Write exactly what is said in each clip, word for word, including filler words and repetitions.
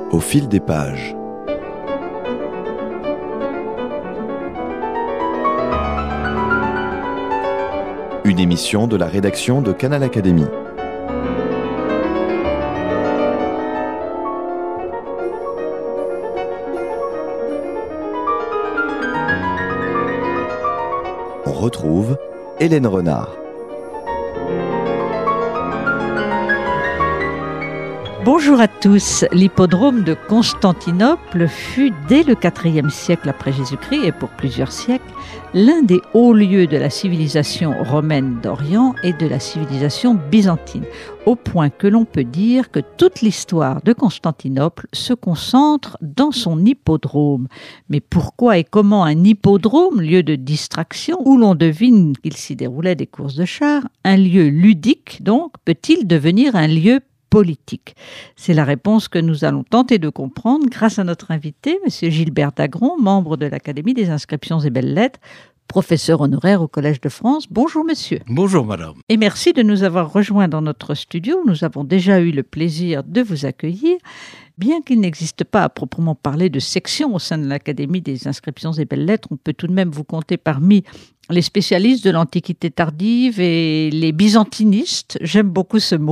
Au fil des pages. Une émission de la rédaction de Canal Académie. On retrouve Hélène Renard. Bonjour à tous. L'hippodrome de Constantinople fut dès le quatrième siècle après Jésus-Christ et pour plusieurs siècles l'un des hauts lieux de la civilisation romaine d'Orient et de la civilisation byzantine, au point que l'on peut dire que toute l'histoire de Constantinople se concentre dans son hippodrome. Mais pourquoi et comment un hippodrome, lieu de distraction, où l'on devine qu'il s'y déroulait des courses de chars, un lieu ludique donc, peut-il devenir un lieu politique? C'est la réponse que nous allons tenter de comprendre grâce à notre invité, M. Gilbert Dagron, membre de l'Académie des inscriptions et belles-lettres, professeur honoraire au Collège de France. Bonjour monsieur. Bonjour madame. Et merci de nous avoir rejoints dans notre studio. Nous avons déjà eu le plaisir de vous accueillir. Bien qu'il n'existe pas à proprement parler de section au sein de l'Académie des inscriptions et belles-lettres, on peut tout de même vous compter parmi les spécialistes de l'Antiquité tardive et les byzantinistes. J'aime beaucoup ce mot.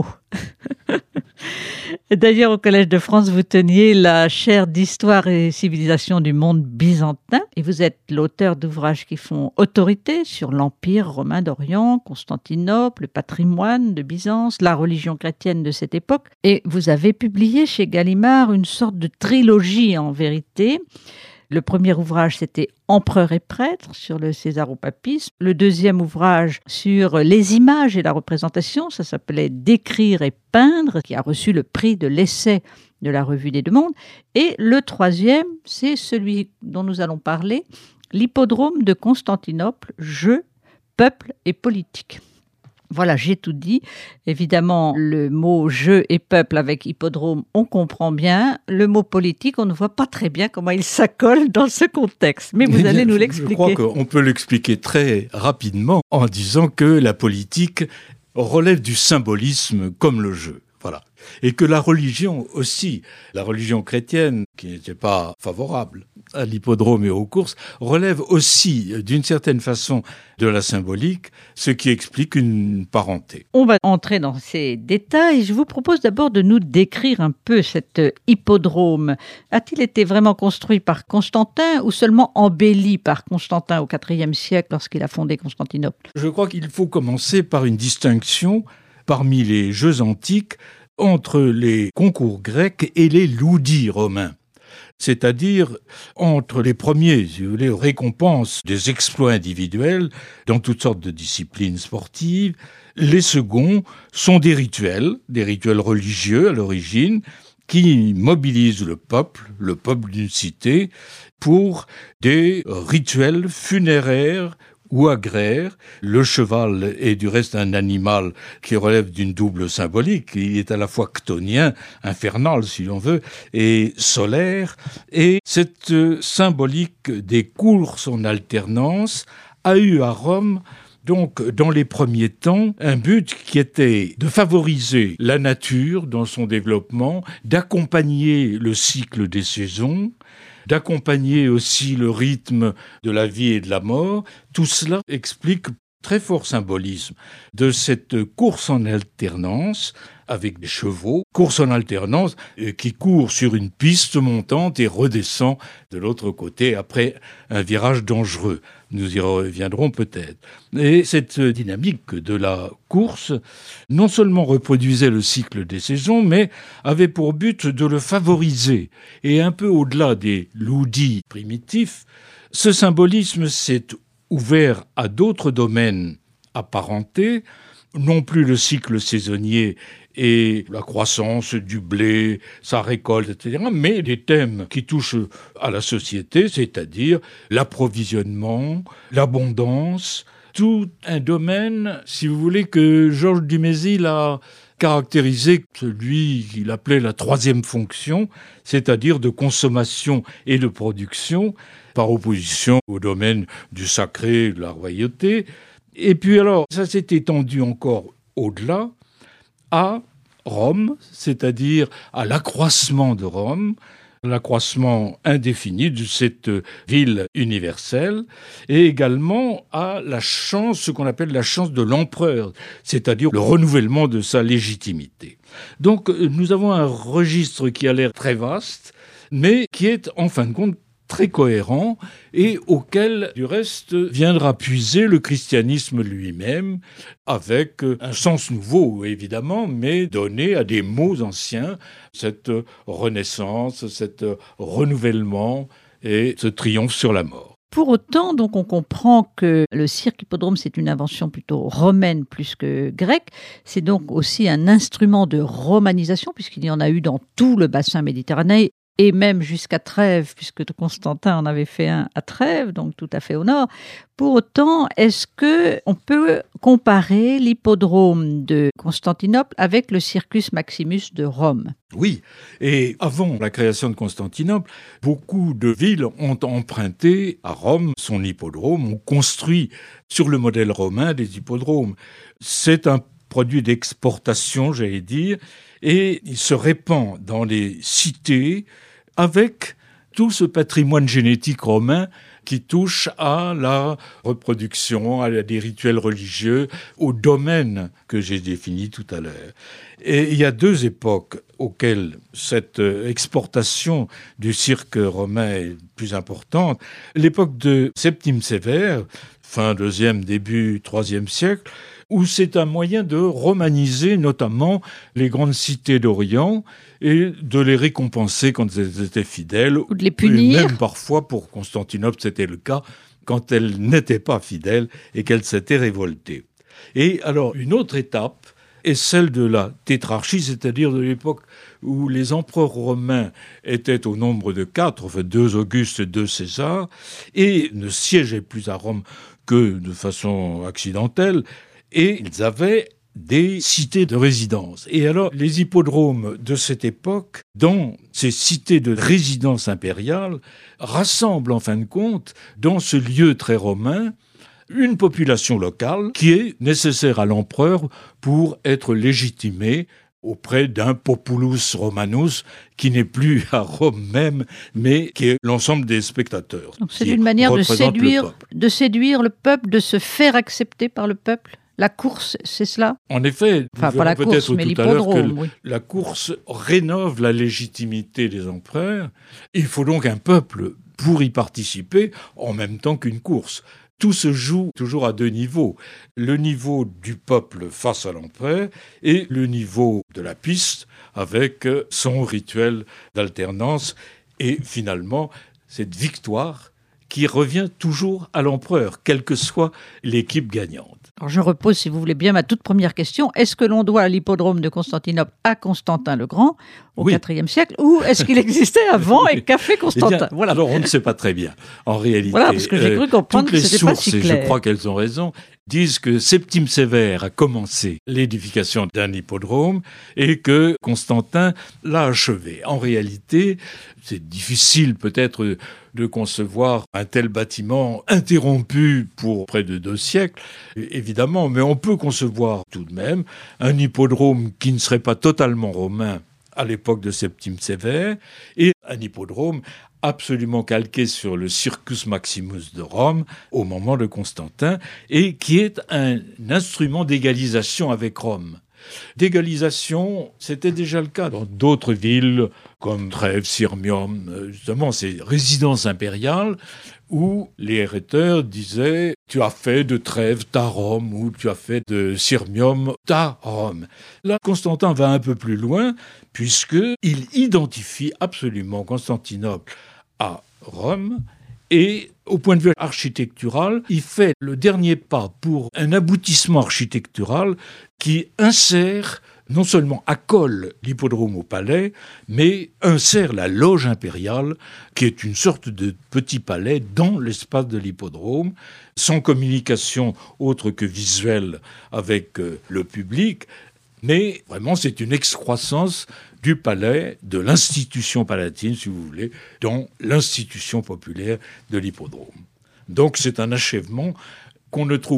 D'ailleurs, au Collège de France, vous teniez la chaire d'histoire et civilisation du monde byzantin et vous êtes l'auteur d'ouvrages qui font autorité sur l'Empire romain d'Orient, Constantinople, le patrimoine de Byzance, la religion chrétienne de cette époque. Et vous avez publié chez Gallimard une sorte de trilogie en vérité. Le premier ouvrage, c'était Empereur et prêtre sur le césaropapisme. Le deuxième ouvrage sur les images et la représentation, ça s'appelait Décrire et peindre, qui a reçu le prix de l'essai de la Revue des Deux Mondes. Et le troisième, c'est celui dont nous allons parler, l'hippodrome de Constantinople, jeu, peuple et politique. Voilà, j'ai tout dit. Évidemment, le mot jeu et peuple avec hippodrome, on comprend bien. Le mot politique, on ne voit pas très bien comment il s'accole dans ce contexte. Mais vous allez nous l'expliquer. Je crois qu'on peut l'expliquer très rapidement en disant que la politique relève du symbolisme comme le jeu. Voilà. Et que la religion aussi, la religion chrétienne, qui n'était pas favorable à l'hippodrome et aux courses, relève aussi, d'une certaine façon, de la symbolique, ce qui explique une parenté. On va entrer dans ces détails. Je vous propose d'abord de nous décrire un peu cet hippodrome. A-t-il été vraiment construit par Constantin ou seulement embelli par Constantin au quatrième siècle lorsqu'il a fondé Constantinople? Je crois qu'il faut commencer par une distinction parmi les jeux antiques entre les concours grecs et les loudis romains. C'est-à-dire entre les premiers, si vous voulez, récompenses des exploits individuels dans toutes sortes de disciplines sportives. Les seconds sont des rituels, des rituels religieux à l'origine, qui mobilisent le peuple, le peuple d'une cité, pour des rituels funéraires ou agraire. Le cheval est du reste un animal qui relève d'une double symbolique. Il est à la fois chtonien, infernal si l'on veut, et solaire. Et cette symbolique des courses en alternance a eu à Rome, donc, dans les premiers temps, un but qui était de favoriser la nature dans son développement, d'accompagner le cycle des saisons, d'accompagner aussi le rythme de la vie et de la mort. Tout cela explique très fort symbolisme de cette course en alternance avec des chevaux, course en alternance euh, qui court sur une piste montante et redescend de l'autre côté après un virage dangereux. Nous y reviendrons peut-être. Et cette dynamique de la course non seulement reproduisait le cycle des saisons, mais avait pour but de le favoriser. Et un peu au-delà des loudis primitifs, ce symbolisme s'est ouvert à d'autres domaines apparentés, non plus le cycle saisonnier et la croissance du blé, sa récolte, et cetera, mais des thèmes qui touchent à la société, c'est-à-dire l'approvisionnement, l'abondance, tout un domaine, si vous voulez, que Georges Dumézil a caractérisé celui qu'il appelait la troisième fonction, c'est-à-dire de consommation et de production, par opposition au domaine du sacré, de la royauté. Et puis alors, ça s'est étendu encore au-delà, à Rome, c'est-à-dire à l'accroissement de Rome, l'accroissement indéfini de cette ville universelle, et également à la chance, ce qu'on appelle la chance de l'empereur, c'est-à-dire le renouvellement de sa légitimité. Donc nous avons un registre qui a l'air très vaste, mais qui est en fin de compte très cohérent et auquel, du reste, viendra puiser le christianisme lui-même avec un sens nouveau, évidemment, mais donné à des mots anciens, cette renaissance, cet renouvellement et ce triomphe sur la mort. Pour autant, donc, on comprend que le cirque hippodrome, c'est une invention plutôt romaine plus que grecque. C'est donc aussi un instrument de romanisation, puisqu'il y en a eu dans tout le bassin méditerranéen, et même jusqu'à Trèves, puisque Constantin en avait fait un à Trèves, donc tout à fait au nord. Pour autant, est-ce qu'on peut comparer l'hippodrome de Constantinople avec le Circus Maximus de Rome ? Oui, et avant la création de Constantinople, beaucoup de villes ont emprunté à Rome son hippodrome, ont construit sur le modèle romain des hippodromes. C'est un produit d'exportation, j'allais dire, et il se répand dans les cités avec tout ce patrimoine génétique romain qui touche à la reproduction, à des rituels religieux, au domaine que j'ai défini tout à l'heure. Et il y a deux époques auxquelles cette exportation du cirque romain est plus importante. L'époque de Septime Sévère, fin deuxième, début troisième siècle, où c'est un moyen de romaniser notamment les grandes cités d'Orient et de les récompenser quand elles étaient fidèles. Ou de les punir. Et même parfois, pour Constantinople, c'était le cas, quand elles n'étaient pas fidèles et qu'elles s'étaient révoltées. Et alors, une autre étape est celle de la tétrarchie, c'est-à-dire de l'époque où les empereurs romains étaient au nombre de quatre, enfin deux Auguste et deux César, et ne siégeaient plus à Rome que de façon accidentelle, et ils avaient des cités de résidence. Et alors, les hippodromes de cette époque, dans ces cités de résidence impériale, rassemblent en fin de compte, dans ce lieu très romain, une population locale qui est nécessaire à l'empereur pour être légitimé auprès d'un populus romanus qui n'est plus à Rome même, mais qui est l'ensemble des spectateurs. Donc c'est une manière de séduire, de séduire le peuple, de se faire accepter par le peuple. La course, c'est cela ? En effet, enfin, pas la course, mais l'hippodrome, oui. La course rénove la légitimité des empereurs. Il faut donc un peuple pour y participer en même temps qu'une course. Tout se joue toujours à deux niveaux. Le niveau du peuple face à l'empereur et le niveau de la piste avec son rituel d'alternance. Et finalement, cette victoire qui revient toujours à l'empereur, quelle que soit l'équipe gagnante. Alors je repose, si vous voulez bien, ma toute première question. Est-ce que l'on doit l'hippodrome de Constantinople à Constantin le Grand, au oui. quatrième siècle, ou est-ce qu'il existait avant et qu'a fait Constantin ? Eh bien, voilà. Alors on ne sait pas très bien, en réalité. Voilà, parce que j'ai cru comprendre que c'était pas si clair. Toutes les sources, et je crois qu'elles ont raison, disent que Septime Sévère a commencé l'édification d'un hippodrome et que Constantin l'a achevé. En réalité, c'est difficile peut-être de concevoir un tel bâtiment interrompu pour près de deux siècles, évidemment, mais on peut concevoir tout de même un hippodrome qui ne serait pas totalement romain à l'époque de Septime Sévère et un hippodrome absolument calqué sur le Circus Maximus de Rome au moment de Constantin et qui est un instrument d'égalisation avec Rome. D'égalisation, c'était déjà le cas dans d'autres villes comme Trèves, Sirmium, justement ces résidences impériales où les héréteurs disaient « tu as fait de Trèves ta Rome » ou « tu as fait de Sirmium ta Rome ». Là, Constantin va un peu plus loin puisqu'il identifie absolument Constantinople à Rome et au point de vue architectural, il fait le dernier pas pour un aboutissement architectural qui insère, non seulement accole l'hippodrome au palais, mais insère la loge impériale, qui est une sorte de petit palais dans l'espace de l'hippodrome, sans communication autre que visuelle avec le public. Mais vraiment, c'est une excroissance du palais, de l'institution palatine, si vous voulez, dans l'institution populaire de l'hippodrome. Donc c'est un achèvement qu'on ne trouve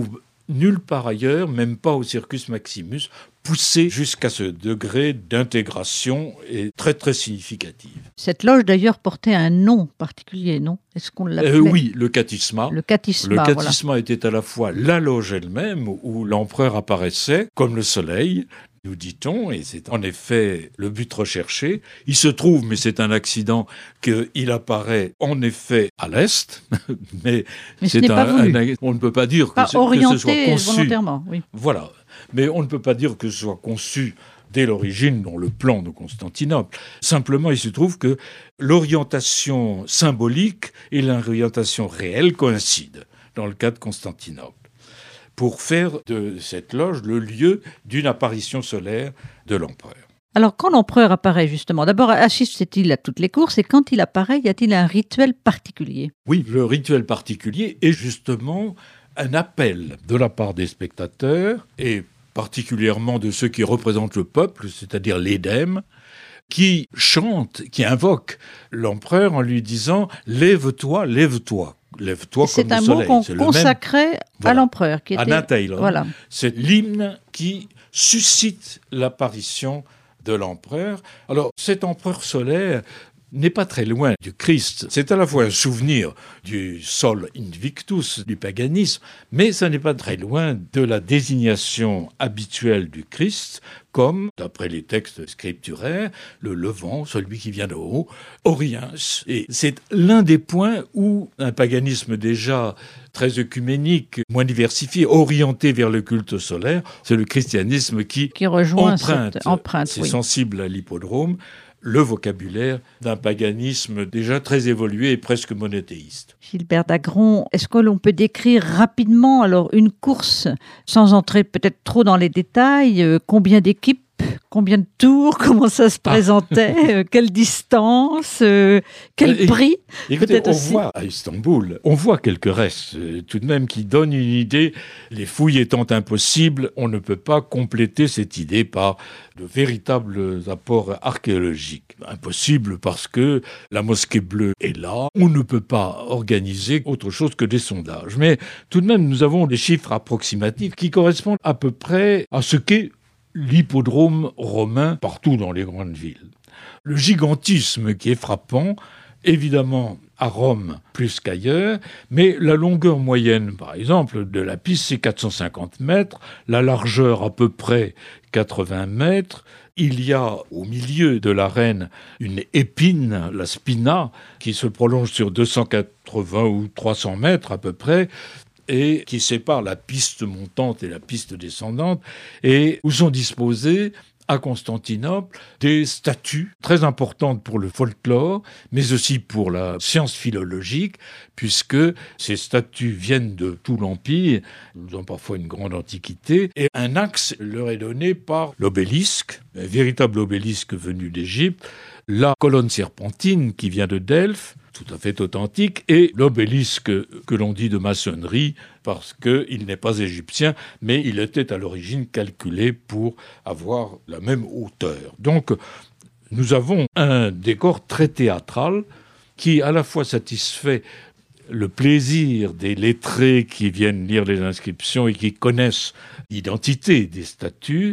nulle part ailleurs, même pas au Circus Maximus, poussé jusqu'à ce degré d'intégration et très très significative. Cette loge d'ailleurs portait un nom particulier, non? Est-ce qu'on l'appelait? euh, Oui, le catisma. Le catisma, Le catisma voilà. était à la fois la loge elle-même, où l'empereur apparaissait comme le soleil, nous dit-on, et c'est en effet le but recherché. Il se trouve, mais c'est un accident, qu'il apparaît en effet à l'est, mais, mais ce c'est n'est un, pas voulu. un, on ne peut pas dire pas que, orienté que ce soit conçu. volontairement, oui. Voilà, mais on ne peut pas dire que ce soit conçu dès l'origine dans le plan de Constantinople. Simplement, il se trouve que l'orientation symbolique et l'orientation réelle coïncident dans le cas de Constantinople, pour faire de cette loge le lieu d'une apparition solaire de l'empereur. Alors, quand l'empereur apparaît, justement, d'abord, assiste-t-il à toutes les courses et quand il apparaît, y a-t-il un rituel particulier? Oui, le rituel particulier est justement un appel de la part des spectateurs et particulièrement de ceux qui représentent le peuple, c'est-à-dire l'édème, qui chantent, qui invoquent l'empereur en lui disant « Lève-toi, lève-toi ». Lève-toi c'est comme un le mot soleil. qu'on C'est consacrait même... à voilà. l'empereur. Qui était... Anatheilon. Voilà. C'est l'hymne qui suscite l'apparition de l'empereur. Alors, cet empereur solaire n'est pas très loin du Christ. C'est à la fois un souvenir du sol invictus, du paganisme, mais ça n'est pas très loin de la désignation habituelle du Christ comme, d'après les textes scripturaires, le levant, celui qui vient de haut, Oriens. Et c'est l'un des points où un paganisme déjà très œcuménique, moins diversifié, orienté vers le culte solaire, c'est le christianisme qui, qui rejoint emprunte, cette empreinte. c'est oui. sensible à l'hippodrome, le vocabulaire d'un paganisme déjà très évolué et presque monothéiste. Gilbert Dagron, est-ce que l'on peut décrire rapidement alors une course, sans entrer peut-être trop dans les détails, euh, combien d'équipes, combien de tours, comment ça se présentait, ah. euh, quelle distance, euh, quel et, prix écoutez, peut-être on aussi. voit à Istanbul, on voit quelques restes euh, tout de même qui donnent une idée. Les fouilles étant impossibles, on ne peut pas compléter cette idée par de véritables apports archéologiques. Impossible parce que la mosquée bleue est là, on ne peut pas organiser autre chose que des sondages. Mais tout de même, nous avons des chiffres approximatifs qui correspondent à peu près à ce qu'est l'hippodrome romain partout dans les grandes villes. Le gigantisme qui est frappant, évidemment à Rome plus qu'ailleurs, mais la longueur moyenne, par exemple, de la piste, c'est quatre cent cinquante mètres, la largeur à peu près quatre-vingts mètres. Il y a au milieu de l'arène une épine, la spina, qui se prolonge sur deux cent quatre-vingts ou trois cents mètres à peu près, et qui sépare la piste montante et la piste descendante, et où sont disposées à Constantinople des statues très importantes pour le folklore, mais aussi pour la science philologique, puisque ces statues viennent de tout l'Empire, ils ont parfois une grande antiquité, et un axe leur est donné par l'obélisque, un véritable obélisque venu d'Égypte, la colonne serpentine qui vient de Delphes, tout à fait authentique, et l'obélisque que l'on dit de maçonnerie, parce qu'il n'est pas égyptien, mais il était à l'origine calculé pour avoir la même hauteur. Donc, nous avons un décor très théâtral qui à la fois satisfait le plaisir des lettrés qui viennent lire les inscriptions et qui connaissent l'identité des statues,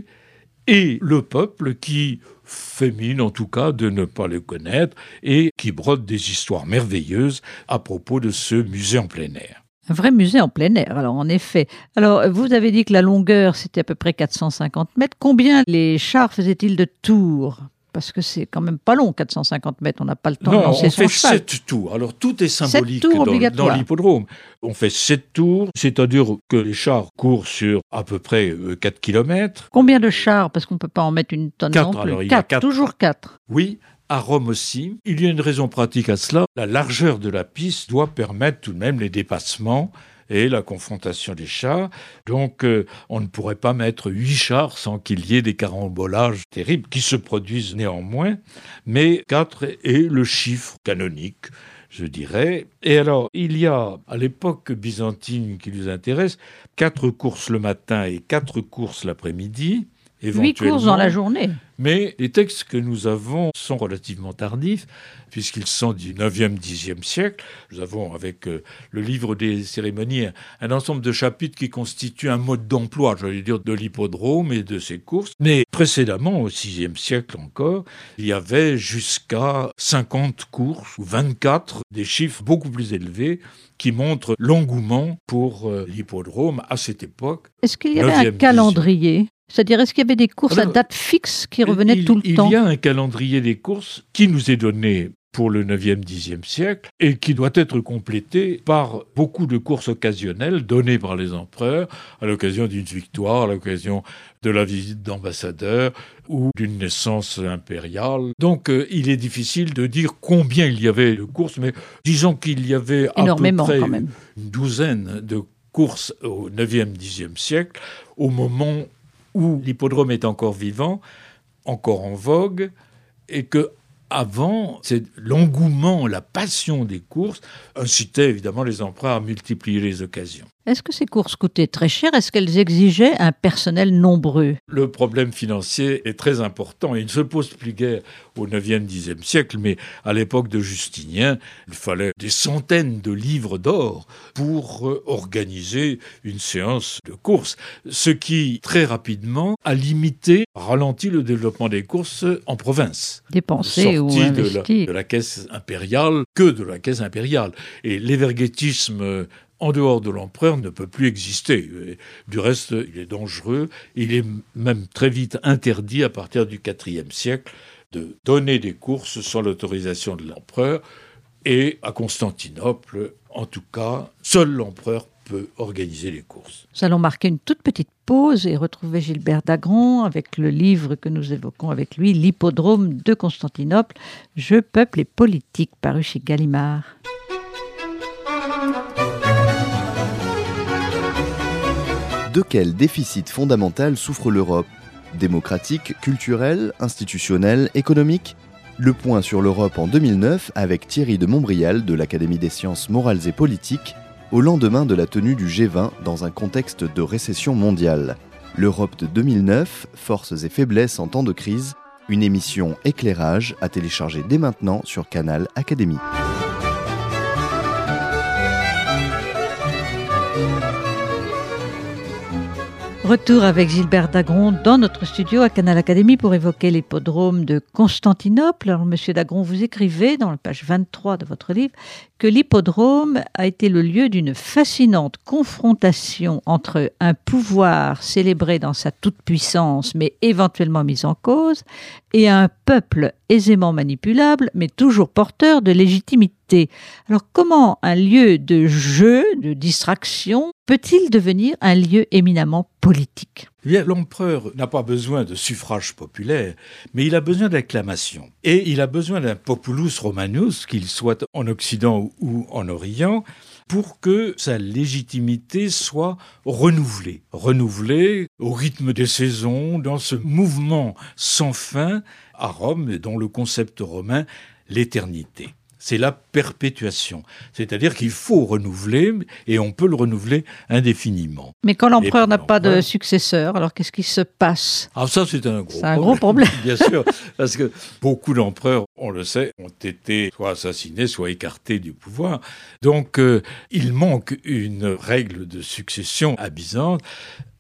et le peuple qui fait mine, en tout cas, de ne pas le connaître et qui brode des histoires merveilleuses à propos de ce musée en plein air. Un vrai musée en plein air, alors en effet. Alors, vous avez dit que la longueur, c'était à peu près quatre cent cinquante mètres. Combien les chars faisaient-ils de tours ? Parce que c'est quand même pas long, quatre cent cinquante mètres, on n'a pas le temps non, de lancer son cheval. Non, on fait sept tours. Alors, tout est symbolique tours dans, dans l'hippodrome. On fait sept tours, c'est-à-dire que les chars courent sur à peu près quatre kilomètres. Combien de chars ? Parce qu'on ne peut pas en mettre une tonne quatre, non plus. Alors, il quatre, y a quatre. Toujours quatre. Oui, à Rome aussi. Il y a une raison pratique à cela. La largeur de la piste doit permettre tout de même les dépassements et la confrontation des chars. Donc, euh, on ne pourrait pas mettre huit chars sans qu'il y ait des carambolages terribles qui se produisent néanmoins. Mais quatre est le chiffre canonique, je dirais. Et alors, il y a, à l'époque byzantine qui nous intéresse, quatre courses le matin et quatre courses l'après-midi. éventuellement. Huit courses dans la journée. Mais les textes que nous avons sont relativement tardifs, puisqu'ils sont du neuvième, dixième siècle. Nous avons, avec euh, le livre des cérémonies, un, un ensemble de chapitres qui constituent un mode d'emploi, j'allais dire, de l'hippodrome et de ses courses. Mais précédemment, au sixième siècle encore, il y avait jusqu'à cinquante courses, ou vingt-quatre, des chiffres beaucoup plus élevés, qui montrent l'engouement pour euh, l'hippodrome à cette époque. Est-ce qu'il y avait un calendrier ? C'est-à-dire, est-ce qu'il y avait des courses Alors, à date fixe qui revenaient il, tout le il temps ? Il y a un calendrier des courses qui nous est donné pour le neuvième, dixième siècle et qui doit être complété par beaucoup de courses occasionnelles données par les empereurs à l'occasion d'une victoire, à l'occasion de la visite d'ambassadeurs ou d'une naissance impériale. Donc, euh, il est difficile de dire combien il y avait de courses, mais disons qu'il y avait à Énormément, peu près quand même. une douzaine de courses au neuvième, dixième siècle, au moment où l'hippodrome est encore vivant, encore en vogue, et que avant, c'est l'engouement, la passion des courses incitait évidemment les empereurs à multiplier les occasions. Est-ce que ces courses coûtaient très cher ? Est-ce qu'elles exigeaient un personnel nombreux ? Le problème financier est très important. Il ne se pose plus guère au neuvième, dixième siècle, mais à l'époque de Justinien, il fallait des centaines de livres d'or pour organiser une séance de course, ce qui, très rapidement, a limité, ralenti le développement des courses en province. Dépensé ou Sorti de investi. la, de la caisse impériale que de la caisse impériale. Et l'évergétisme en dehors de l'empereur ne peut plus exister. Du reste, il est dangereux. Il est même très vite interdit à partir du quatrième siècle de donner des courses sans l'autorisation de l'empereur. Et à Constantinople, en tout cas, seul l'empereur peut organiser les courses. Nous allons marquer une toute petite pause et retrouver Gilbert Dagron avec le livre que nous évoquons avec lui, L'Hippodrome de Constantinople, Jeux, peuple et politique, paru chez Gallimard. De quel déficit fondamental souffre l'Europe ? Démocratique, culturel, institutionnel, économique ? Le point sur l'Europe en deux mille neuf avec Thierry de Montbrial de l'Académie des sciences morales et politiques, au lendemain de la tenue du G vingt dans un contexte de récession mondiale. L'Europe de deux mille neuf, forces et faiblesses en temps de crise, une émission éclairage à télécharger dès maintenant sur Canal Académie. Retour avec Gilbert Dagron dans notre studio à Canal Académie pour évoquer l'hippodrome de Constantinople. Alors, Monsieur Dagron, vous écrivez dans la page vingt-trois de votre livre que l'hippodrome a été le lieu d'une fascinante confrontation entre un pouvoir célébré dans sa toute-puissance mais éventuellement mis en cause et un peuple aisément manipulable mais toujours porteur de légitimité. Alors comment un lieu de jeu, de distraction, peut-il devenir un lieu éminemment politique ? Eh bien, l'empereur n'a pas besoin de suffrage populaire, mais il a besoin d'acclamation. Et il a besoin d'un populus romanus, qu'il soit en Occident ou en Orient, pour que sa légitimité soit renouvelée. Renouvelée au rythme des saisons, dans ce mouvement sans fin à Rome, dont le concept romain, l'éternité. C'est la perpétuation. C'est-à-dire qu'il faut renouveler, et on peut le renouveler indéfiniment. Mais quand l'empereur n'a pas de successeur, alors qu'est-ce qui se passe ? Ah, ça, c'est un gros c'est problème. un gros problème. Bien sûr, parce que beaucoup d'empereurs, on le sait, ont été soit assassinés, soit écartés du pouvoir. Donc, euh, il manque une règle de succession à Byzance. Pourquoi ?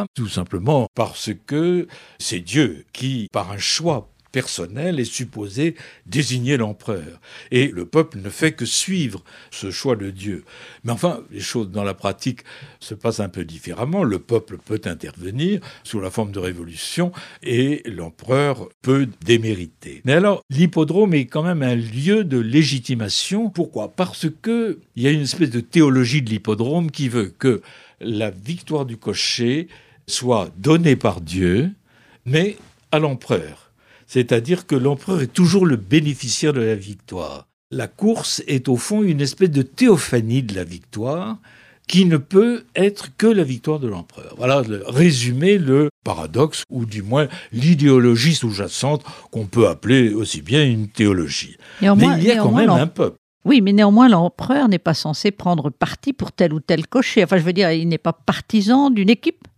Tout simplement parce que c'est Dieu qui, par un choix personnel, est supposé désigner l'empereur. Et le peuple ne fait que suivre ce choix de Dieu. Mais enfin, les choses dans la pratique se passent un peu différemment. Le peuple peut intervenir sous la forme de révolution et l'empereur peut démériter. Mais alors, l'hippodrome est quand même un lieu de légitimation. Pourquoi ? Parce qu'il y a une espèce de théologie de l'hippodrome qui veut que la victoire du cocher soit donnée par Dieu, mais à l'empereur. C'est-à-dire que l'empereur est toujours le bénéficiaire de la victoire. La course est au fond une espèce de théophanie de la victoire qui ne peut être que la victoire de l'empereur. Voilà, résumer le paradoxe, ou du moins l'idéologie sous-jacente qu'on peut appeler aussi bien une théologie. Néanmoins, mais il y a quand même un peuple. Oui, mais néanmoins, l'empereur n'est pas censé prendre parti pour tel ou tel cocher. Enfin, je veux dire, il n'est pas partisan d'une équipe.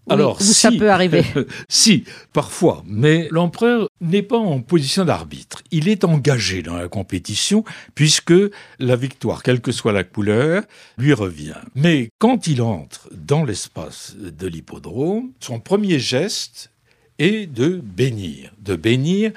Alors, où si, ça peut arriver. Si, parfois, mais l'empereur n'est pas en position d'arbitre. Il est engagé dans la compétition puisque la victoire, quelle que soit la couleur, lui revient. Mais quand il entre dans l'espace de l'hippodrome, son premier geste est de bénir, de bénir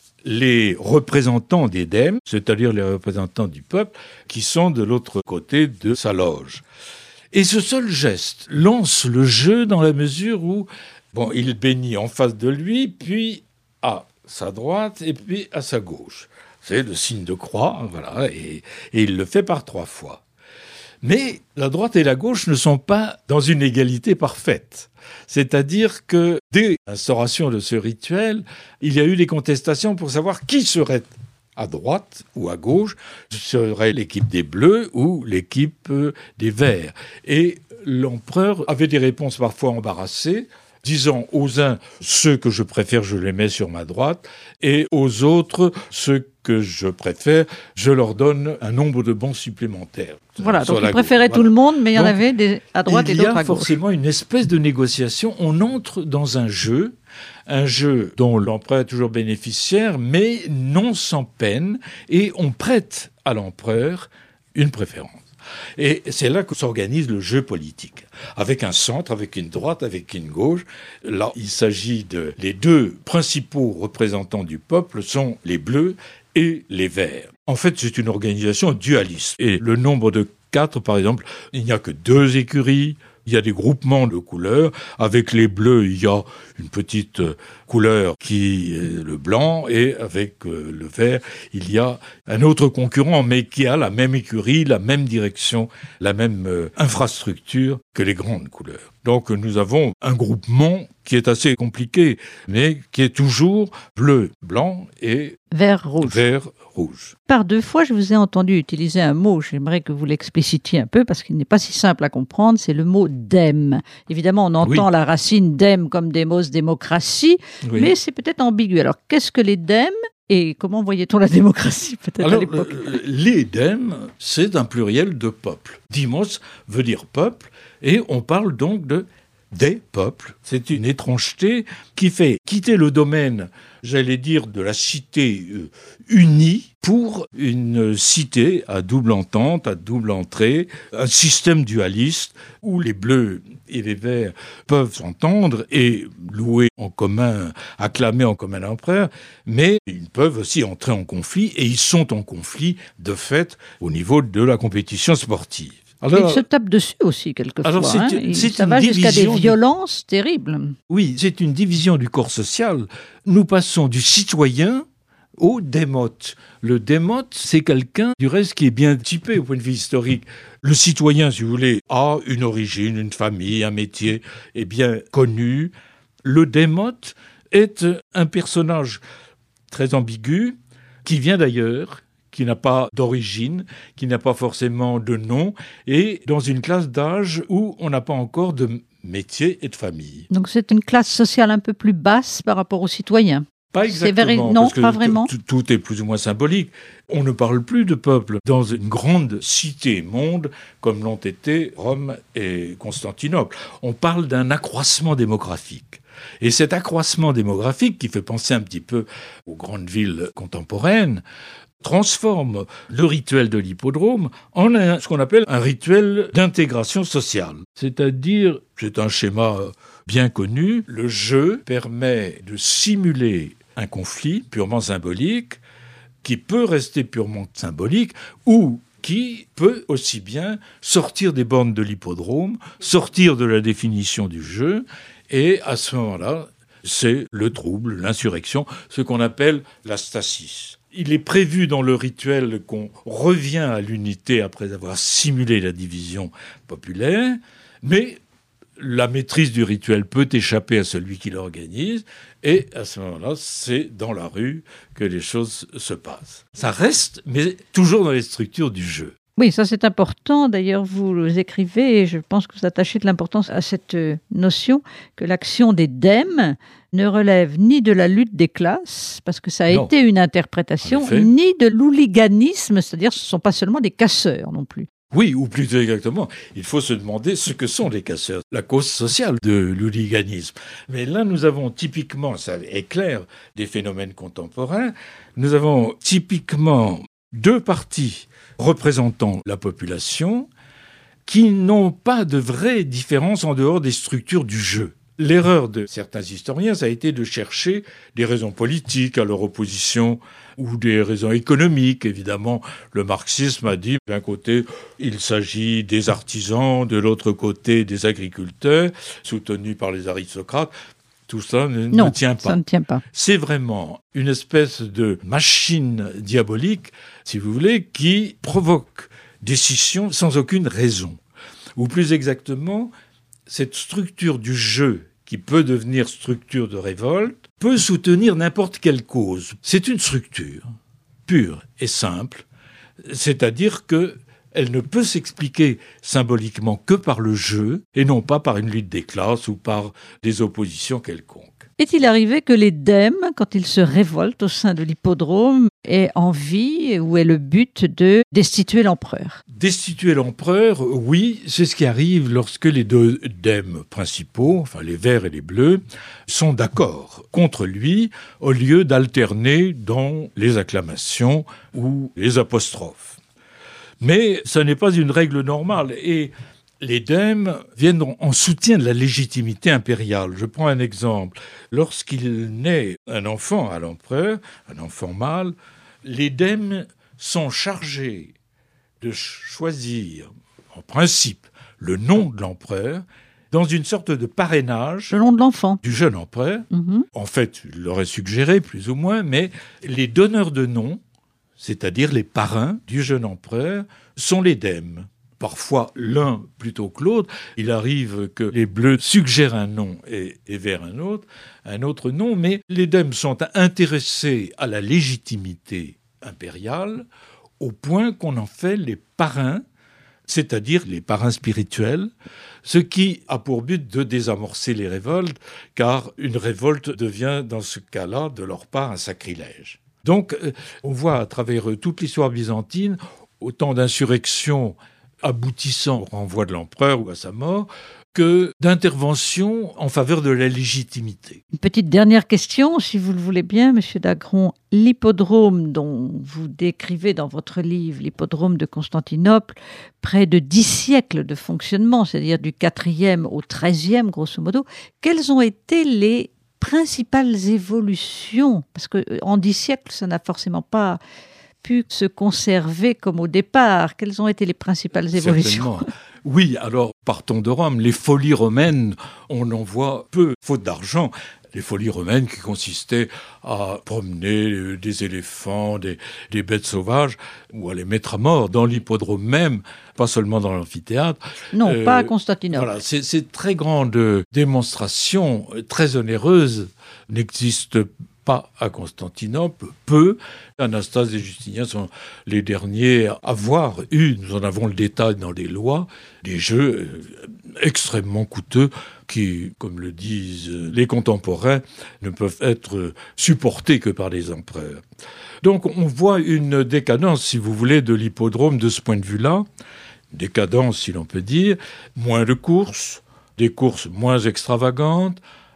les représentants des dèmes, c'est-à-dire les représentants du peuple, qui sont de l'autre côté de sa loge. Et ce seul geste lance le jeu dans la mesure où, bon, il bénit en face de lui, puis à sa droite et puis à sa gauche. C'est le signe de croix, voilà, et, et il le fait par trois fois. Mais la droite et la gauche ne sont pas dans une égalité parfaite. C'est-à-dire que dès l'instauration de ce rituel, il y a eu des contestations pour savoir qui serait à droite ou à gauche, serait l'équipe des Bleus ou l'équipe des Verts. Et l'empereur avait des réponses parfois embarrassées, disant aux uns « ceux que je préfère, je les mets sur ma droite » et aux autres « ceux que je préfère, je leur donne un nombre de bons supplémentaires. » Voilà, donc il préférait tout le monde, mais il y en donc, avait des à droite et d'autres à gauche. Il y a forcément une espèce de négociation. On entre dans un jeu, un jeu dont l'empereur est toujours bénéficiaire, mais non sans peine, et on prête à l'empereur une préférence. Et c'est là que s'organise le jeu politique, avec un centre, avec une droite, avec une gauche. Là, il s'agit de... Les deux principaux représentants du peuple sont les Bleus et les Verts. En fait, c'est une organisation dualiste. Et le nombre de quatre, par exemple, il n'y a que deux écuries. Il y a des groupements de couleurs. Avec les bleus, il y a une petite couleur qui est le blanc. Et avec le vert, il y a un autre concurrent, mais qui a la même écurie, la même direction, la même infrastructure que les grandes couleurs. Donc nous avons un groupement qui est assez compliqué, mais qui est toujours bleu, blanc et vert, rouge. Vert, rouge. Par deux fois, je vous ai entendu utiliser un mot, j'aimerais que vous l'explicitiez un peu, parce qu'il n'est pas si simple à comprendre, c'est le mot « dème ». Évidemment, on entend oui. la racine « dème » comme démos, démocratie, oui. mais c'est peut-être ambigu. Alors, qu'est-ce que les dèmes et comment voyait-on la démocratie peut-être Alors, à l'époque? Les dèmes, c'est un pluriel de peuple. Demos veut dire peuple, et on parle donc de des peuples. C'est une étrangeté qui fait quitter le domaine, j'allais dire, de la cité euh, unie pour une cité à double entente, à double entrée, un système dualiste où les bleus et les verts peuvent s'entendre et louer en commun, acclamer en commun l'empereur, mais ils peuvent aussi entrer en conflit, et ils sont en conflit de fait au niveau de la compétition sportive. Alors, ils se tapent dessus aussi, quelquefois. Alors c'est, hein. c'est ça va jusqu'à des violences du... terribles. Oui, c'est une division du corps social. Nous passons du citoyen au démote. Le démote, c'est quelqu'un, du reste, qui est bien typé au point de vue historique. Le citoyen, si vous voulez, a une origine, une famille, un métier, est bien connu. Le démote est un personnage très ambigu, qui vient d'ailleurs, qui n'a pas d'origine, qui n'a pas forcément de nom, et dans une classe d'âge où on n'a pas encore de métier et de famille. Donc c'est une classe sociale un peu plus basse par rapport aux citoyens. Pas exactement, c'est vrai... non, parce que pas vraiment. Tout, tout est plus ou moins symbolique. On ne parle plus de peuple dans une grande cité-monde comme l'ont été Rome et Constantinople. On parle d'un accroissement démographique. Et cet accroissement démographique, qui fait penser un petit peu aux grandes villes contemporaines, transforme le rituel de l'hippodrome en un, ce qu'on appelle un rituel d'intégration sociale. C'est-à-dire, c'est un schéma bien connu, le jeu permet de simuler un conflit purement symbolique, qui peut rester purement symbolique, ou qui peut aussi bien sortir des bornes de l'hippodrome, sortir de la définition du jeu, et à ce moment-là, c'est le trouble, l'insurrection, ce qu'on appelle la stasis. Il est prévu dans le rituel qu'on revient à l'unité après avoir simulé la division populaire, mais la maîtrise du rituel peut échapper à celui qui l'organise, et à ce moment-là, c'est dans la rue que les choses se passent. Ça reste, mais toujours dans les structures du jeu. Oui, ça c'est important. D'ailleurs, vous écrivez, et je pense que vous attachez de l'importance à cette notion, que l'action des dèmes ne relève ni de la lutte des classes, parce que ça a non. été une interprétation, ni de l'hooliganisme, c'est-à-dire ce ne sont pas seulement des casseurs non plus. Oui, ou plus exactement, il faut se demander ce que sont les casseurs, la cause sociale de l'hooliganisme. Mais là, nous avons typiquement, ça est clair, des phénomènes contemporains, nous avons typiquement deux partis représentant la population qui n'ont pas de vraie différence en dehors des structures du jeu. L'erreur de certains historiens, ça a été de chercher des raisons politiques à leur opposition ou des raisons économiques. Évidemment, le marxisme a dit, d'un côté, il s'agit des artisans, de l'autre côté, des agriculteurs, soutenus par les aristocrates. Tout ça ne, non, ne tient pas. ça ne tient pas. C'est vraiment une espèce de machine diabolique, si vous voulez, qui provoque des scissions sans aucune raison. Ou plus exactement, cette structure du jeu, qui peut devenir structure de révolte, peut soutenir n'importe quelle cause. C'est une structure pure et simple, c'est-à-dire qu'elle ne peut s'expliquer symboliquement que par le jeu, et non pas par une lutte des classes ou par des oppositions quelconques. Est-il arrivé que les dèmes, quand ils se révoltent au sein de l'hippodrome, aient envie ou aient le but de destituer l'empereur ? Destituer l'empereur, oui, c'est ce qui arrive lorsque les deux dèmes principaux, enfin les verts et les bleus, sont d'accord contre lui, au lieu d'alterner dans les acclamations ou les apostrophes. Mais ce n'est pas une règle normale, et les dèmes viennent en soutien de la légitimité impériale. Je prends un exemple. Lorsqu'il naît un enfant à l'empereur, un enfant mâle, les dèmes sont chargés de choisir, en principe, le nom de l'empereur dans une sorte de parrainage. Le nom de l'enfant. Du jeune empereur. Mm-hmm. En fait, il l'aurait suggéré, plus ou moins, mais les donneurs de noms, c'est-à-dire les parrains du jeune empereur, sont les dèmes. Parfois l'un plutôt que l'autre. Il arrive que les bleus suggèrent un nom et, et vers un autre, un autre nom, mais les dèmes sont intéressés à la légitimité impériale au point qu'on en fait les parrains, c'est-à-dire les parrains spirituels, ce qui a pour but de désamorcer les révoltes, car une révolte devient dans ce cas-là de leur part un sacrilège. Donc on voit à travers toute l'histoire byzantine autant d'insurrections aboutissant au renvoi de l'empereur ou à sa mort, que d'interventions en faveur de la légitimité. Une petite dernière question, si vous le voulez bien, Monsieur Dagron. L'hippodrome dont vous décrivez dans votre livre, l'hippodrome de Constantinople, près de dix siècles de fonctionnement, c'est-à-dire du quatrième au treizième, grosso modo, quelles ont été les principales évolutions ? Parce qu'en dix siècles, ça n'a forcément pas pu se conserver comme au départ. Quelles ont été les principales évolutions ? Certainement. Oui, alors partons de Rome. Les folies romaines, on en voit peu, faute d'argent. Les folies romaines qui consistaient à promener des éléphants, des, des bêtes sauvages, ou à les mettre à mort dans l'hippodrome même, pas seulement dans l'amphithéâtre. Non, euh, pas à Constantinople. Voilà, ces, ces très grandes démonstrations, très onéreuses, n'existent pas à Constantinople, peu. Anastase et Justinien sont les derniers à avoir eu, nous en avons le détail dans les lois, des jeux extrêmement coûteux qui, comme le disent les contemporains, ne peuvent être supportés que par les empereurs. Donc on voit une décadence, si vous voulez, de l'hippodrome de ce point de vue-là, décadence si l'on peut dire, moins de courses, des courses moins extravagantes.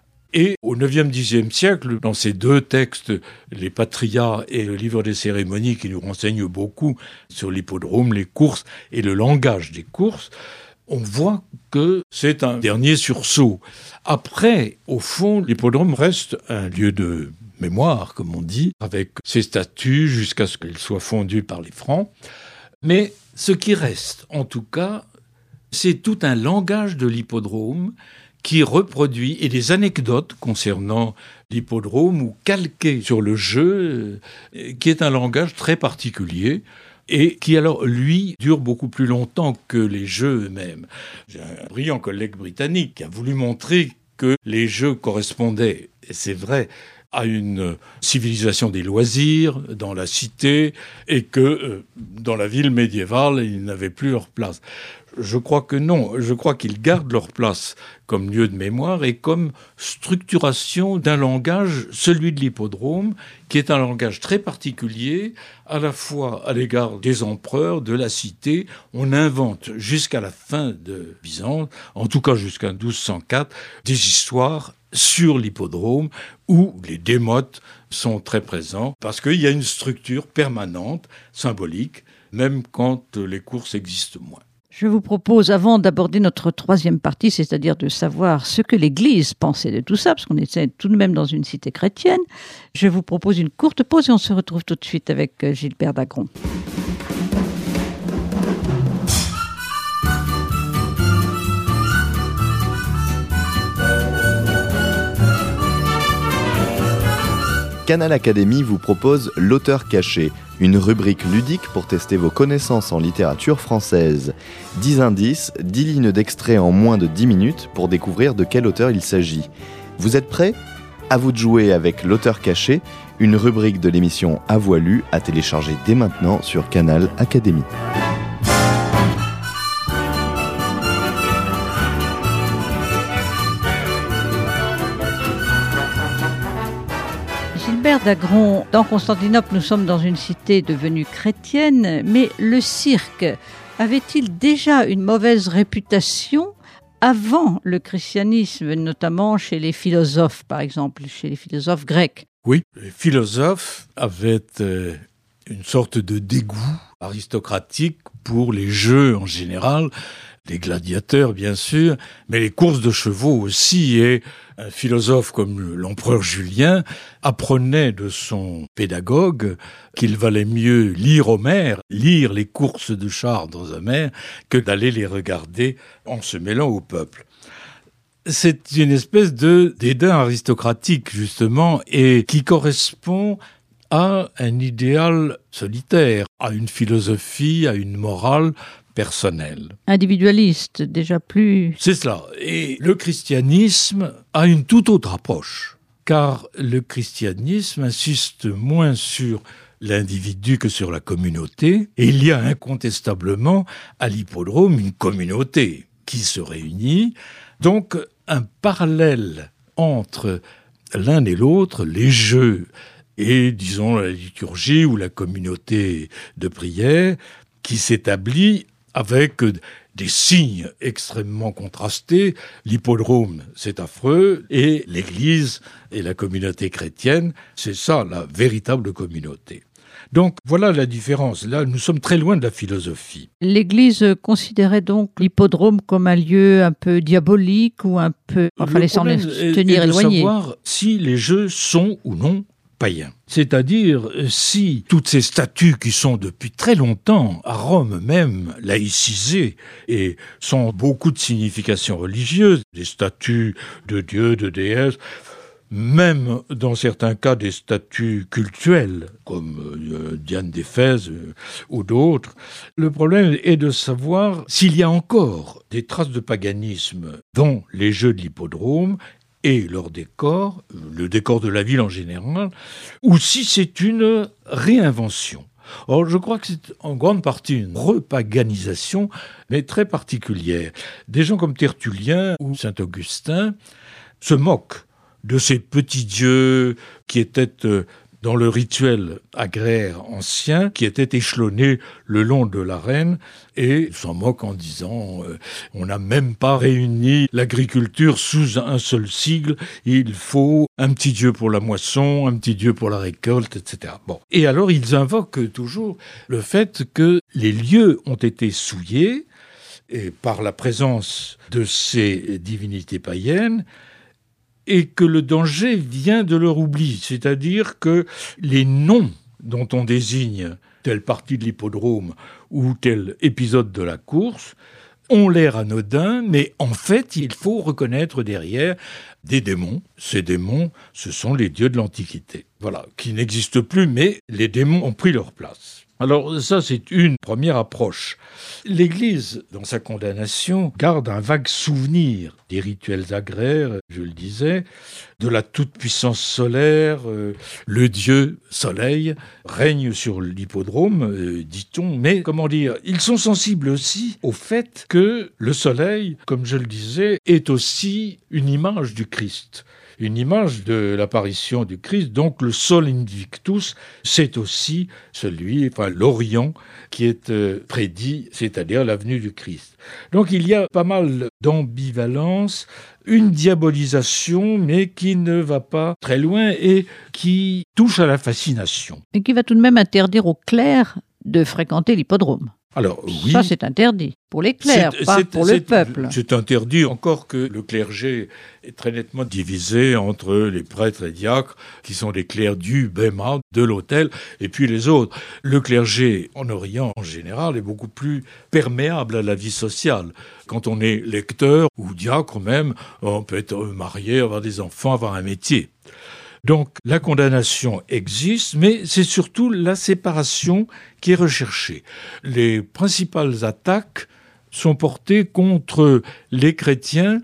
Et au neuvième, dixième siècle, dans ces deux textes, les Patria et le livre des cérémonies, qui nous renseignent beaucoup sur l'hippodrome, les courses et le langage des courses, on voit que c'est un dernier sursaut. Après, au fond, l'hippodrome reste un lieu de mémoire, comme on dit, avec ses statues jusqu'à ce qu'il soit fondu par les Francs. Mais ce qui reste, en tout cas, c'est tout un langage de l'hippodrome qui reproduit, et des anecdotes concernant l'hippodrome ou calquées sur le jeu, qui est un langage très particulier et qui alors, lui, dure beaucoup plus longtemps que les jeux eux-mêmes. J'ai un brillant collègue britannique qui a voulu montrer que les jeux correspondaient, et c'est vrai, à une civilisation des loisirs dans la cité et que euh, dans la ville médiévale, ils n'avaient plus leur place. Je crois que non. Je crois qu'ils gardent leur place comme lieu de mémoire et comme structuration d'un langage, celui de l'hippodrome, qui est un langage très particulier, à la fois à l'égard des empereurs, de la cité. On invente jusqu'à la fin de Byzance, en tout cas jusqu'en douze cent quatre, des histoires sur l'hippodrome où les démotes sont très présents parce qu'il y a une structure permanente, symbolique, même quand les courses existent moins. Je vous propose, avant d'aborder notre troisième partie, c'est-à-dire de savoir ce que l'Église pensait de tout ça, parce qu'on était tout de même dans une cité chrétienne, je vous propose une courte pause et on se retrouve tout de suite avec Gilbert Dagron. Canal Académie vous propose L'auteur caché, une rubrique ludique pour tester vos connaissances en littérature française. dix indices, dix lignes d'extrait en moins de dix minutes pour découvrir de quel auteur il s'agit. Vous êtes prêts ? À vous de jouer avec L'auteur caché, une rubrique de l'émission À voix lue à télécharger dès maintenant sur Canal Académie. Gilbert Dagron, dans Constantinople, nous sommes dans une cité devenue chrétienne, mais le cirque avait-il déjà une mauvaise réputation avant le christianisme, notamment chez les philosophes, par exemple, chez les philosophes grecs ? Oui, les philosophes avaient euh, une sorte de dégoût aristocratique pour les jeux en général, les gladiateurs bien sûr, mais les courses de chevaux aussi. Et un philosophe comme l'empereur Julien apprenait de son pédagogue qu'il valait mieux lire Homère, lire les courses de chars dans Homère, que d'aller les regarder en se mêlant au peuple. C'est une espèce de dédain aristocratique, justement, et qui correspond à un idéal solitaire, à une philosophie, à une morale personnelle. Individualiste, déjà plus... C'est cela. Et le christianisme a une toute autre approche, car le christianisme insiste moins sur l'individu que sur la communauté, et il y a incontestablement à l'hippodrome une communauté qui se réunit. Donc, un parallèle entre l'un et l'autre, les jeux et, disons, la liturgie ou la communauté de prière, qui s'établit avec des signes extrêmement contrastés. L'hippodrome, c'est affreux, et l'Église et la communauté chrétienne, c'est ça, la véritable communauté. Donc, voilà la différence. Là, nous sommes très loin de la philosophie. L'Église considérait donc l'hippodrome comme un lieu un peu diabolique ou un peu... Enfin, les s'en tenir éloignés. De savoir si les jeux sont ou non païens. C'est-à-dire si toutes ces statues qui sont depuis très longtemps, à Rome même, laïcisées et sans beaucoup de signification religieuse, des statues de dieux, de déesses, même dans certains cas des statues cultuelles, comme euh, Diane d'Éphèse euh, ou d'autres. Le problème est de savoir s'il y a encore des traces de paganisme dans les jeux de l'hippodrome et leur décor, le décor de la ville en général, ou si c'est une réinvention. Or, je crois que c'est en grande partie une repaganisation, mais très particulière. Des gens comme Tertullien ou Saint-Augustin se moquent de ces petits dieux qui étaient dans le rituel agraire ancien, qui étaient échelonnés le long de l'arène, et s'en moquent en disant euh, on n'a même pas réuni l'agriculture sous un seul sigle, il faut un petit dieu pour la moisson, un petit dieu pour la récolte, et cetera. Bon. Et alors ils invoquent toujours le fait que les lieux ont été souillés et par la présence de ces divinités païennes, et que le danger vient de leur oubli, c'est-à-dire que les noms dont on désigne telle partie de l'hippodrome ou tel épisode de la course ont l'air anodins, mais en fait, il faut reconnaître derrière des démons. Ces démons, ce sont les dieux de l'Antiquité, voilà, qui n'existent plus, mais les démons ont pris leur place. Alors ça, c'est une première approche. L'Église, dans sa condamnation, garde un vague souvenir des rituels agraires, je le disais, de la toute-puissance solaire. Euh, le dieu soleil règne sur l'hippodrome, euh, dit-on, mais comment dire, ils sont sensibles aussi au fait que le soleil, comme je le disais, est aussi une image du Christ. Une image de l'apparition du Christ, donc le Sol Invictus, c'est aussi celui, enfin l'Orient, qui est euh, prédit, c'est-à-dire la venue du Christ. Donc il y a pas mal d'ambivalence, une diabolisation, mais qui ne va pas très loin et qui touche à la fascination. Et qui va tout de même interdire aux clercs de fréquenter l'hippodrome. Alors, oui. Ça, c'est interdit. Pour les clercs, c'est, pas c'est, pour c'est, le peuple. C'est interdit, encore que le clergé est très nettement divisé entre les prêtres et diacres, qui sont des clercs du bema, de l'autel, et puis les autres. Le clergé, en Orient, en général, est beaucoup plus perméable à la vie sociale. Quand on est lecteur, ou diacre même, on peut être marié, avoir des enfants, avoir un métier. Donc la condamnation existe, mais c'est surtout la séparation qui est recherchée. Les principales attaques sont portées contre les chrétiens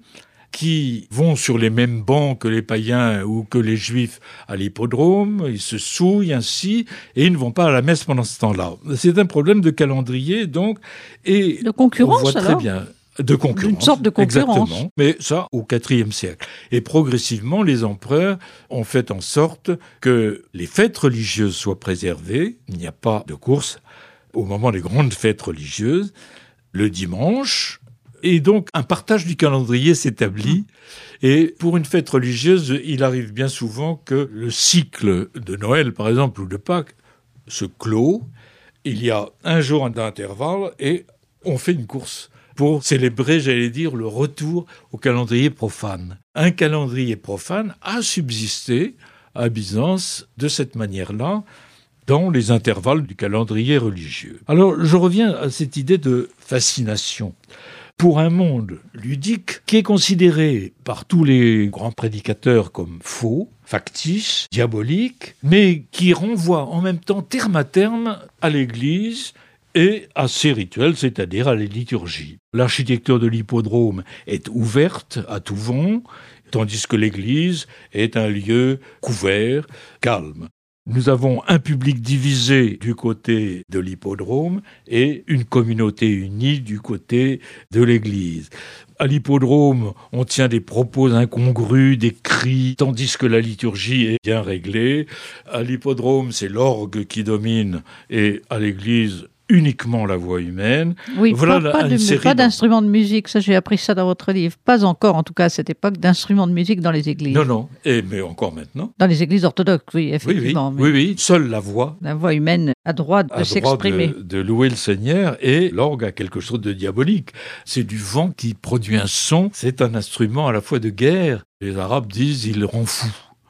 qui vont sur les mêmes bancs que les païens ou que les juifs à l'hippodrome, ils se souillent ainsi, et ils ne vont pas à la messe pendant ce temps-là. C'est un problème de calendrier, donc, et de concurrence, on voit très alors bien. De concurrence. Une sorte de concurrence. Exactement. Mais ça, au quatrième siècle. Et progressivement, les empereurs ont fait en sorte que les fêtes religieuses soient préservées. Il n'y a pas de course au moment des grandes fêtes religieuses, le dimanche. Et donc, un partage du calendrier s'établit. Et pour une fête religieuse, il arrive bien souvent que le cycle de Noël, par exemple, ou de Pâques, se clôt. Il y a un jour d'intervalle et on fait une course pour célébrer, j'allais dire, le retour au calendrier profane. Un calendrier profane a subsisté à Byzance de cette manière-là, dans les intervalles du calendrier religieux. Alors, je reviens à cette idée de fascination. Pour un monde ludique qui est considéré par tous les grands prédicateurs comme faux, factice, diabolique, mais qui renvoie en même temps terme à terme à l'Église et à ses rituels, c'est-à-dire à la liturgie. L'architecture de l'hippodrome est ouverte à tout vent, tandis que l'église est un lieu couvert, calme. Nous avons un public divisé du côté de l'hippodrome et une communauté unie du côté de l'église. À l'hippodrome, on tient des propos incongrus, des cris, tandis que la liturgie est bien réglée. À l'hippodrome, c'est l'orgue qui domine et à l'église, uniquement la voix humaine. Oui, voilà pas, pas, une de, série pas d'instruments de musique, ça j'ai appris ça dans votre livre. Pas encore, en tout cas à cette époque, d'instruments de musique dans les églises. Non, non, et, mais encore maintenant. Dans les églises orthodoxes, oui, effectivement. Oui, oui, oui, oui. Seule la voix. La voix humaine a droit de a s'exprimer. Droit de, de louer le Seigneur, et l'orgue a quelque chose de diabolique. C'est du vent qui produit un son, c'est un instrument à la fois de guerre. Les Arabes disent, il rend fou.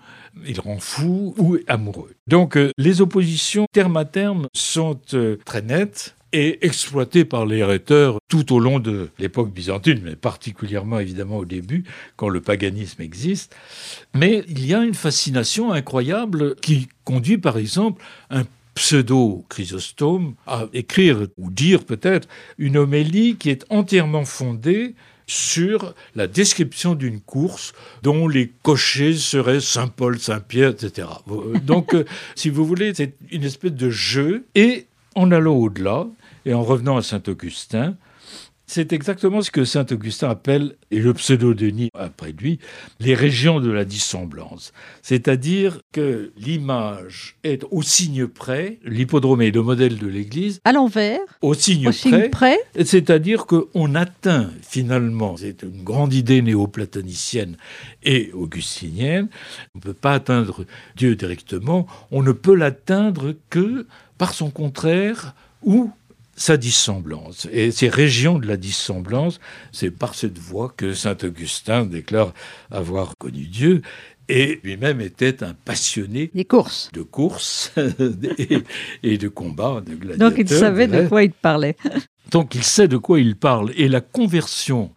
Il rend fou ou amoureux. Donc euh, les oppositions, terme à terme, sont euh, très nettes et exploitées par les rhéteurs tout au long de l'époque byzantine, mais particulièrement évidemment au début, quand le paganisme existe. Mais il y a une fascination incroyable qui conduit par exemple un pseudo-Chrysostome à écrire, ou dire peut-être, une homélie qui est entièrement fondée sur la description d'une course dont les cochers seraient Saint-Paul, Saint-Pierre, et cetera. Donc, euh, si vous voulez, c'est une espèce de jeu. Et en allant au-delà, et en revenant à Saint-Augustin, c'est exactement ce que Saint-Augustin appelle, et le pseudo-Denis après lui, les régions de la dissemblance. C'est-à-dire que l'image est au signe près, l'hippodrome est le modèle de l'Église, à l'envers, au signe au près, signe près. C'est-à-dire qu'on atteint finalement, c'est une grande idée néoplatonicienne et augustinienne, on ne peut pas atteindre Dieu directement, on ne peut l'atteindre que par son contraire ou sa dissemblance. Et ces régions de la dissemblance, c'est par cette voie que saint Augustin déclare avoir connu Dieu, et lui-même était un passionné des courses. de courses et, et de combats, de gladiateurs. Donc il savait de quoi il parlait. Donc il sait de quoi il parle. Et la conversion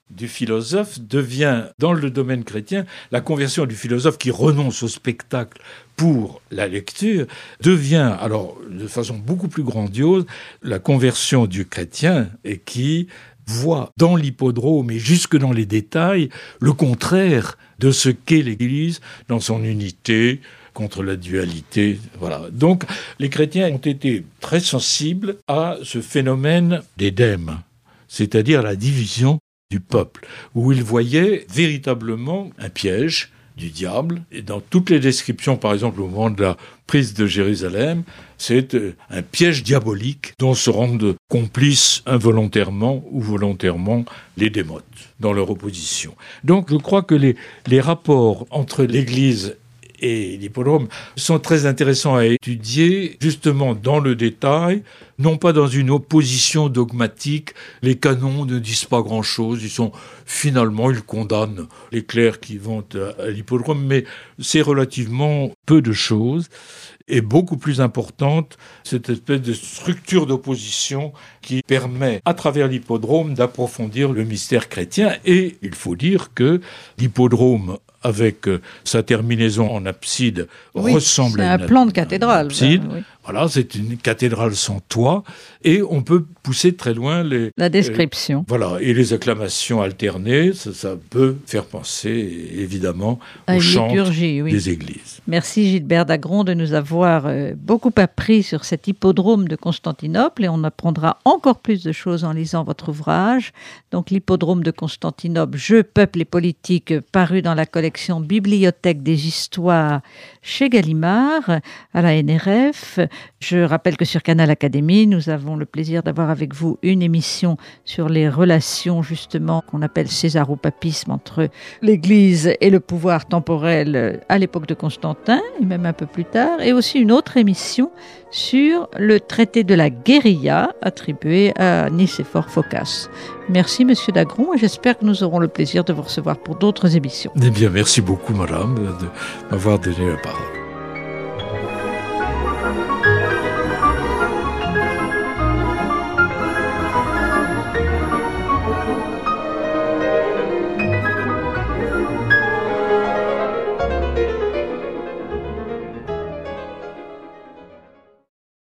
du philosophe devient, dans le domaine chrétien, la conversion du philosophe qui renonce au spectacle pour la lecture, devient, alors de façon beaucoup plus grandiose, la conversion du chrétien et qui voit dans l'hippodrome et jusque dans les détails le contraire de ce qu'est l'Église dans son unité, contre la dualité. Voilà. Donc, les chrétiens ont été très sensibles à ce phénomène d'édème, c'est-à-dire la division du peuple, où ils voyaient véritablement un piège du diable. Et dans toutes les descriptions, par exemple, au moment de la prise de Jérusalem, c'est un piège diabolique dont se rendent complices involontairement ou volontairement les démotes dans leur opposition. Donc, je crois que les, les rapports entre l'Église et l'hippodrome sont très intéressants à étudier, justement dans le détail, non pas dans une opposition dogmatique. Les canons ne disent pas grand-chose, ils sont finalement, ils condamnent les clercs qui vont à, à l'hippodrome, mais c'est relativement peu de choses. Et beaucoup plus importante, cette espèce de structure d'opposition qui permet, à travers l'hippodrome, d'approfondir le mystère chrétien. Et il faut dire que l'hippodrome, avec sa terminaison en abside, oui, ressemble à un plan de cathédrale. Abside. Ben, oui. Voilà, c'est une cathédrale sans toit, et on peut pousser très loin les... La description. Euh, voilà, et les acclamations alternées, ça, ça peut faire penser, évidemment, à au chant oui. des églises. Merci Gilbert Dagron de nous avoir euh, beaucoup appris sur cet hippodrome de Constantinople, et on apprendra encore plus de choses en lisant votre ouvrage. Donc l'hippodrome de Constantinople, Jeux, peuple et politique, paru dans la collection Bibliothèque des histoires chez Gallimard, à la N R F. Je rappelle que sur Canal Académie, nous avons le plaisir d'avoir avec vous une émission sur les relations justement qu'on appelle césaropapisme entre l'Église et le pouvoir temporel à l'époque de Constantin, et même un peu plus tard, et aussi une autre émission sur le traité de la guérilla attribué à Nicéphore Phocas. Merci Monsieur Dagron, et j'espère que nous aurons le plaisir de vous recevoir pour d'autres émissions. Eh bien, merci beaucoup Madame de m'avoir donné la parole.